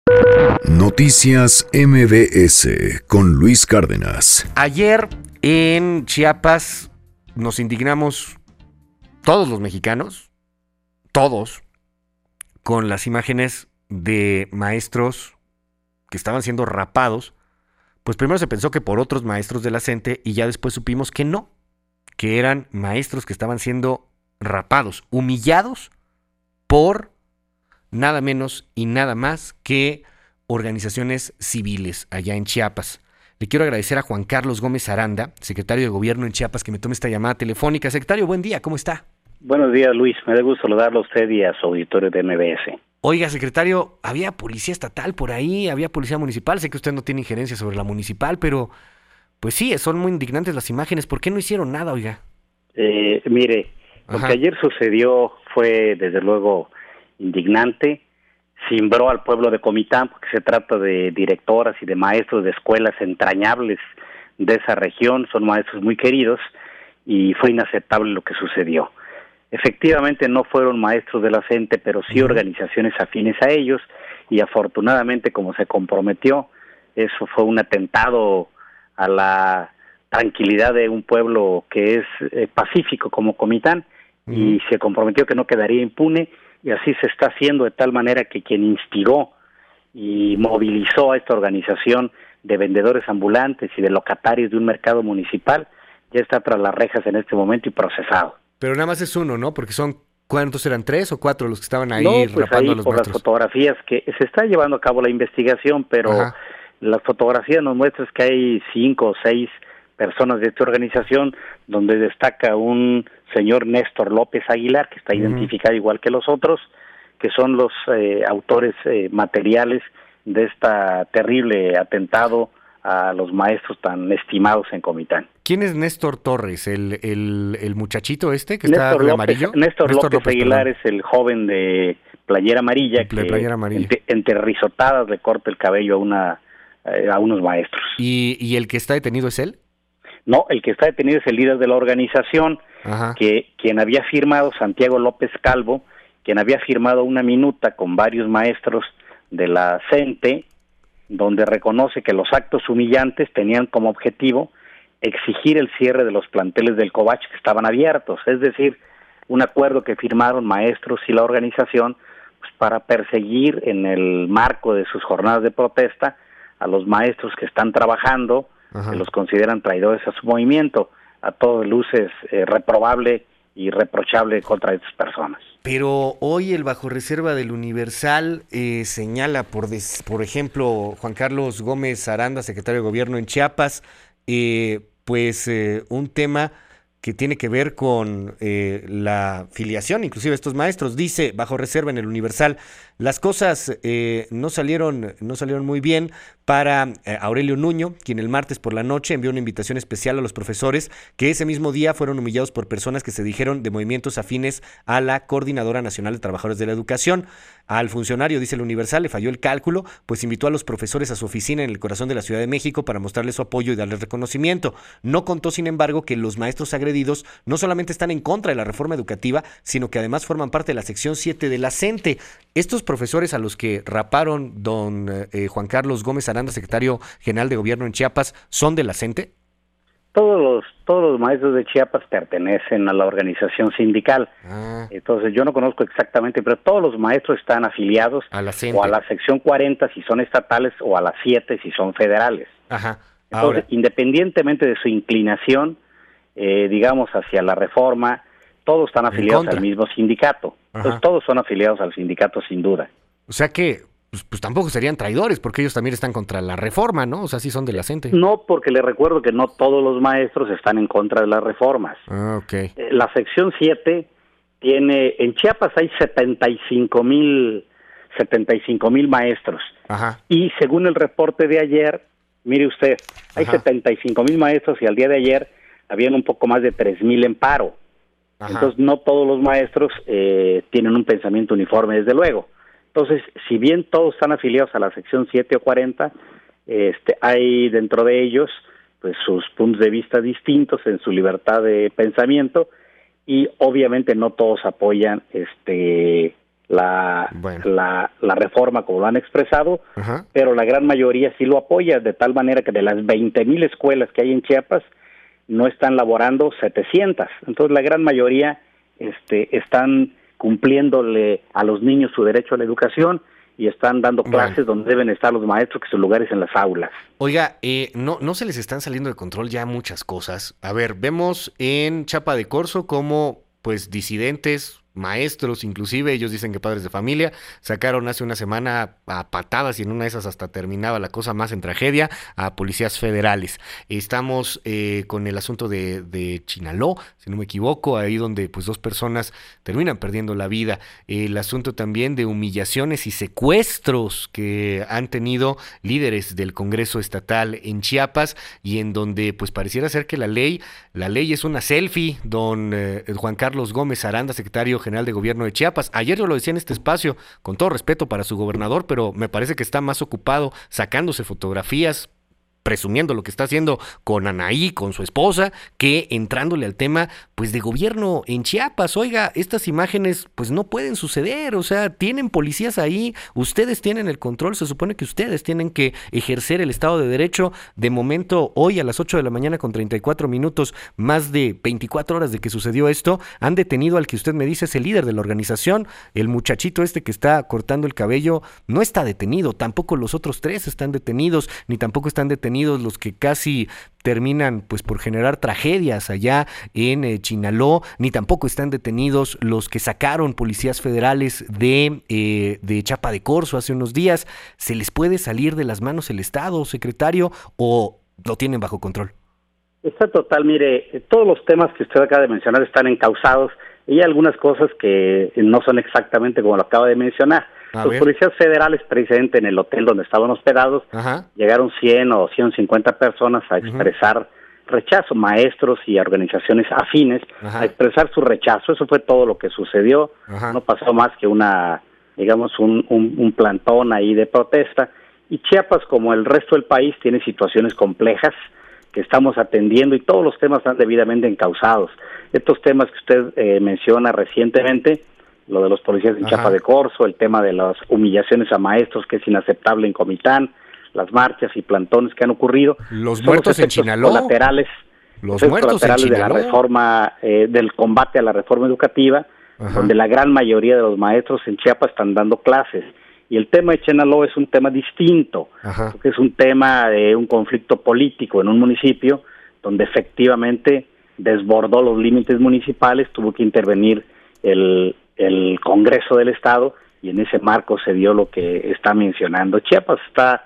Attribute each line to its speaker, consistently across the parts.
Speaker 1: Noticias MBS con Luis Cárdenas.
Speaker 2: Ayer en Chiapas nos indignamos todos los mexicanos, todos, con las imágenes de maestros que estaban siendo rapados. Pues primero se pensó que por otros maestros de la CENTE y ya después supimos que no, que eran maestros que estaban siendo rapados, humillados por nada menos y nada más que organizaciones civiles allá en Chiapas. Le quiero agradecer a Juan Carlos Gómez Aranda, secretario de Gobierno en Chiapas, que me tome esta llamada telefónica. Secretario, buen día, ¿cómo está?
Speaker 3: Buenos días, Luis. Me da gusto saludarlo a usted y a su auditorio de MBS.
Speaker 2: Oiga, secretario, había policía estatal por ahí, había policía municipal. Sé que usted no tiene injerencia sobre la municipal, pero pues sí, son muy indignantes las imágenes. ¿Por qué no hicieron nada, oiga?
Speaker 3: Mire, lo que ayer sucedió fue, desde luego, indignante. Cimbró al pueblo de Comitán, porque se trata de directoras y de maestros de escuelas entrañables de esa región. Son maestros muy queridos y fue inaceptable lo que sucedió. Efectivamente no fueron maestros de la CENTE, pero sí organizaciones afines a ellos, y afortunadamente, como se comprometió, eso fue un atentado a la tranquilidad de un pueblo que es pacífico como Comitán, y se comprometió que no quedaría impune, y así se está haciendo, de tal manera que quien instigó y movilizó a esta organización de vendedores ambulantes y de locatarios de un mercado municipal ya está tras las rejas en este momento y procesado.
Speaker 2: Pero nada más es uno, ¿no? Porque ¿cuántos eran? ¿3 o 4 los que estaban ahí
Speaker 3: pues
Speaker 2: rapando
Speaker 3: ahí
Speaker 2: a los
Speaker 3: por
Speaker 2: maestros?
Speaker 3: las fotografías que se está llevando a cabo la investigación, pero las fotografías nos muestran que hay 5 o 6 personas de esta organización, donde destaca un señor Néstor López Aguilar, que está identificado igual que los otros, que son los autores materiales de esta terrible atentado a los maestros tan estimados en Comitán.
Speaker 2: ¿Quién es Néstor Torres? ¿El muchachito este que
Speaker 3: Néstor
Speaker 2: está de
Speaker 3: López,
Speaker 2: amarillo?
Speaker 3: Néstor López Aguilar, perdón. Es el joven de playera amarilla entre risotadas le corta el cabello a unos maestros.
Speaker 2: ¿Y el que está detenido es él?
Speaker 3: No, el que está detenido es el líder de la organización, quien había firmado, Santiago López Calvo, quien había firmado una minuta con varios maestros de la CENTE, donde reconoce que los actos humillantes tenían como objetivo exigir el cierre de los planteles del Covach que estaban abiertos, es decir, un acuerdo que firmaron maestros y la organización pues, para perseguir en el marco de sus jornadas de protesta a los maestros que están trabajando, que los consideran traidores a su movimiento, a todas luces reprobable y reprochable contra estas personas.
Speaker 2: Pero hoy el bajo reserva del Universal señala, por ejemplo, Juan Carlos Gómez Aranda, secretario de Gobierno en Chiapas, un tema que tiene que ver con la filiación, inclusive estos maestros. Dice, bajo reserva en el Universal, las cosas no salieron muy bien para Aurelio Nuño, quien el martes por la noche envió una invitación especial a los profesores que ese mismo día fueron humillados por personas que se dijeron de movimientos afines a la Coordinadora Nacional de Trabajadores de la Educación. Al funcionario, dice el Universal, le falló el cálculo, pues invitó a los profesores a su oficina en el corazón de la Ciudad de México para mostrarles su apoyo y darles reconocimiento. No contó, sin embargo, que los maestros agredidos no solamente están en contra de la reforma educativa, sino que además forman parte de la sección 7 de la CENTE. Estos profesores a los que raparon don Juan Carlos Gómez Aranda, secretario general de Gobierno en Chiapas, ¿son de la CENTE?
Speaker 3: Todos los maestros de Chiapas pertenecen a la organización sindical. Entonces yo no conozco exactamente, pero todos los maestros están afiliados a la CENTE, o a la sección 40 si son estatales, o a la 7 si son federales. Entonces, independientemente de su inclinación, digamos, hacia la reforma, todos están afiliados al mismo sindicato. Entonces todos son afiliados al sindicato, sin duda.
Speaker 2: O sea que pues tampoco serían traidores, porque ellos también están contra la reforma, ¿no? O sea, sí son de la CENTE.
Speaker 3: No, porque les recuerdo que no todos los maestros están en contra de las reformas. La sección 7 tiene, en Chiapas hay 75,000 maestros. Y según el reporte de ayer, mire usted, hay 75,000 maestros y al día de ayer habían un poco más de 3,000 en paro. Entonces no todos los maestros tienen un pensamiento uniforme, desde luego. Entonces, si bien todos están afiliados a la sección 7 o 40, hay dentro de ellos pues sus puntos de vista distintos en su libertad de pensamiento, y obviamente no todos apoyan la reforma como lo han expresado, pero la gran mayoría sí lo apoya, de tal manera que de las 20,000 escuelas que hay en Chiapas, no están laborando 700. Entonces la gran mayoría están cumpliéndole a los niños su derecho a la educación y están dando clases donde deben estar los maestros, que son lugares en las aulas.
Speaker 2: Oiga, no se les están saliendo de control ya muchas cosas. A ver, vemos en Chiapa de Corzo cómo pues disidentes, maestros, inclusive ellos dicen que padres de familia, sacaron hace una semana a patadas y en una de esas hasta terminaba la cosa más en tragedia a policías federales. Estamos con el asunto de Chinaló, si no me equivoco, ahí donde pues 2 personas terminan perdiendo la vida. El asunto también de humillaciones y secuestros que han tenido líderes del Congreso Estatal en Chiapas y en donde pues pareciera ser que la ley es una selfie. Don Juan Carlos Gómez Aranda, secretario general de Gobierno de Chiapas. Ayer yo lo decía en este espacio, con todo respeto para su gobernador, pero me parece que está más ocupado sacándose fotografías, presumiendo lo que está haciendo con Anaí, con su esposa, que entrándole al tema pues de gobierno en Chiapas. Oiga, estas imágenes pues no pueden suceder, o sea, tienen policías ahí, ustedes tienen el control, se supone que ustedes tienen que ejercer el Estado de Derecho. De momento, hoy a las 8 de la mañana con 34 minutos, más de 24 horas de que sucedió esto, han detenido al que usted me dice es el líder de la organización, el muchachito que está cortando el cabello, no está detenido, tampoco los otros 3 están detenidos, ni tampoco están detenidos los que casi terminan pues por generar tragedias allá en Chinaló, ni tampoco están detenidos los que sacaron policías federales de Chiapa de Corzo hace unos días. ¿Se les puede salir de las manos el Estado, secretario, o lo tienen bajo control?
Speaker 3: Está total, mire, todos los temas que usted acaba de mencionar están encausados y hay algunas cosas que no son exactamente como lo acaba de mencionar. Los policías federales, precisamente en el hotel donde estaban hospedados, llegaron 100 o 150 personas a expresar rechazo, maestros y organizaciones afines, a expresar su rechazo. Eso fue todo lo que sucedió. No pasó más que un plantón ahí de protesta. Y Chiapas, como el resto del país, tiene situaciones complejas que estamos atendiendo y todos los temas están debidamente encausados. Estos temas que usted menciona recientemente, lo de los policías en Chiapa de Corzo, el tema de las humillaciones a maestros, que es inaceptable en Comitán, las marchas y plantones que han ocurrido.
Speaker 2: Los muertos en Chinaló.
Speaker 3: Los muertos colaterales de la reforma, del combate a la reforma educativa, donde la gran mayoría de los maestros en Chiapas están dando clases. Y el tema de Chinaló es un tema distinto, porque es un tema de un conflicto político en un municipio donde efectivamente desbordó los límites municipales, tuvo que intervenir el Congreso del Estado y en ese marco se dio lo que está mencionando. Chiapas está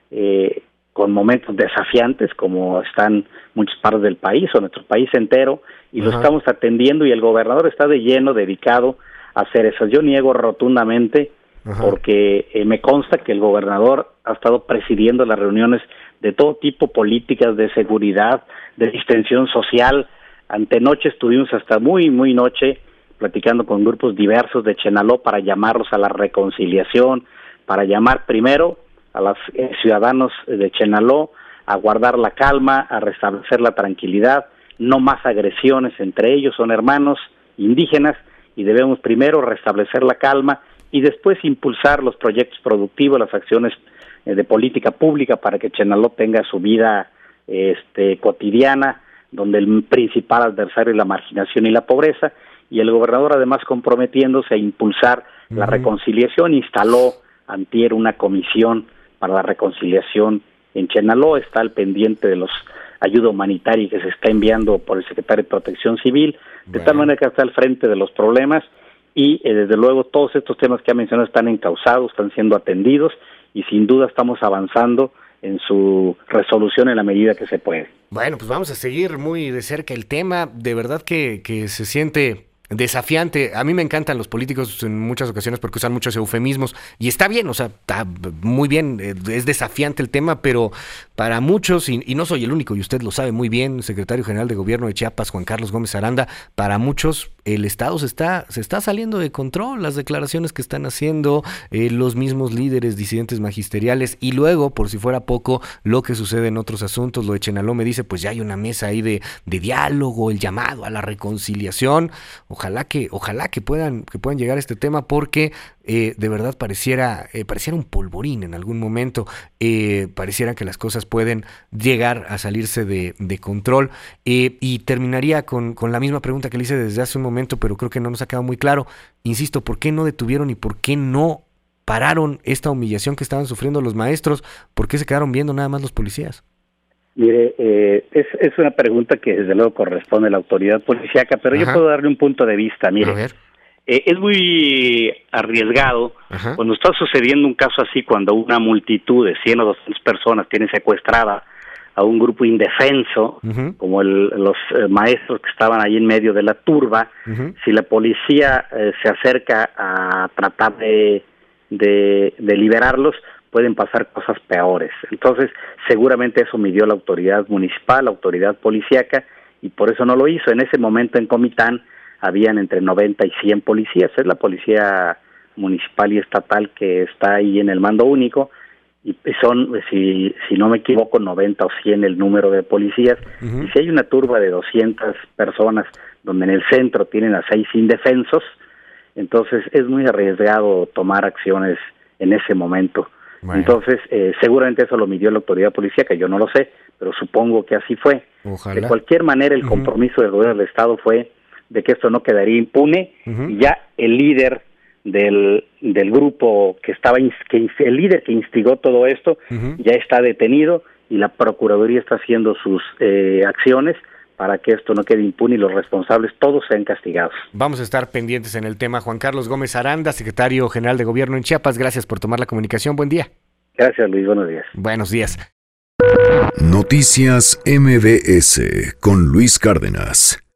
Speaker 3: con momentos desafiantes, como están muchas partes del país o nuestro país entero, y lo estamos atendiendo y el gobernador está de lleno dedicado a hacer eso. Yo niego rotundamente porque me consta que el gobernador ha estado presidiendo las reuniones de todo tipo, políticas de seguridad, de distensión social. Antenoche estuvimos hasta muy noche platicando con grupos diversos de Chinaló para llamarlos a la reconciliación, para llamar primero a los ciudadanos de Chinaló a guardar la calma, a restablecer la tranquilidad, no más agresiones entre ellos, son hermanos indígenas y debemos primero restablecer la calma y después impulsar los proyectos productivos, las acciones de política pública para que Chinaló tenga su vida cotidiana, donde el principal adversario es la marginación y la pobreza, y el gobernador además comprometiéndose a impulsar la reconciliación, instaló antier una comisión para la reconciliación en Chinaló, está al pendiente de los ayuda humanitaria que se está enviando por el secretario de Protección Civil, de tal manera que está al frente de los problemas y desde luego todos estos temas que ha mencionado están encausados, están siendo atendidos y sin duda estamos avanzando en su resolución en la medida que se puede.
Speaker 2: Bueno, pues vamos a seguir muy de cerca el tema, de verdad que se siente desafiante. A mí me encantan los políticos en muchas ocasiones porque usan muchos eufemismos y está bien, o sea, está muy bien, es desafiante el tema, pero para muchos, y no soy el único, y usted lo sabe muy bien, secretario general de Gobierno de Chiapas, Juan Carlos Gómez Aranda, para muchos el Estado se está saliendo de control, las declaraciones que están haciendo los mismos líderes disidentes magisteriales, y luego, por si fuera poco, lo que sucede en otros asuntos. Lo de Chenaló me dice, pues ya hay una mesa ahí de diálogo, el llamado a la reconciliación. Ojalá que puedan llegar a este tema, porque de verdad pareciera un polvorín en algún momento. Pareciera que las cosas pueden llegar a salirse de control. Y terminaría con la misma pregunta que le hice desde hace un momento, pero creo que no nos ha quedado muy claro. Insisto, ¿por qué no detuvieron y por qué no pararon esta humillación que estaban sufriendo los maestros? ¿Por qué se quedaron viendo nada más los policías?
Speaker 3: Mire, es una pregunta que desde luego corresponde a la autoridad policíaca, pero yo puedo darle un punto de vista. Mire, es muy arriesgado cuando está sucediendo un caso así, cuando una multitud de 100 o 200 personas tiene secuestrada a un grupo indefenso, como los maestros que estaban ahí en medio de la turba. Si la policía se acerca a tratar de liberarlos, pueden pasar cosas peores. Entonces, seguramente eso midió la autoridad municipal, la autoridad policíaca, y por eso no lo hizo. En ese momento en Comitán habían entre 90 y 100 policías. Es la policía municipal y estatal que está ahí en el mando único, y son, si no me equivoco, 90 o 100 el número de policías. Y si hay una turba de 200 personas donde en el centro tienen a 6 indefensos, entonces es muy arriesgado tomar acciones en ese momento. Bueno. Entonces, seguramente eso lo midió la autoridad policíaca, yo no lo sé, pero supongo que así fue. Ojalá. De cualquier manera, el compromiso del gobierno del Estado fue de que esto no quedaría impune, y ya el líder del grupo el líder que instigó todo esto, ya está detenido, y la Procuraduría está haciendo sus acciones para que esto no quede impune y los responsables todos sean castigados.
Speaker 2: Vamos a estar pendientes en el tema. Juan Carlos Gómez Aranda, secretario general de Gobierno en Chiapas, gracias por tomar la comunicación. Buen día.
Speaker 3: Gracias, Luis. Buenos días.
Speaker 2: Buenos días.
Speaker 1: Noticias MBS con Luis Cárdenas.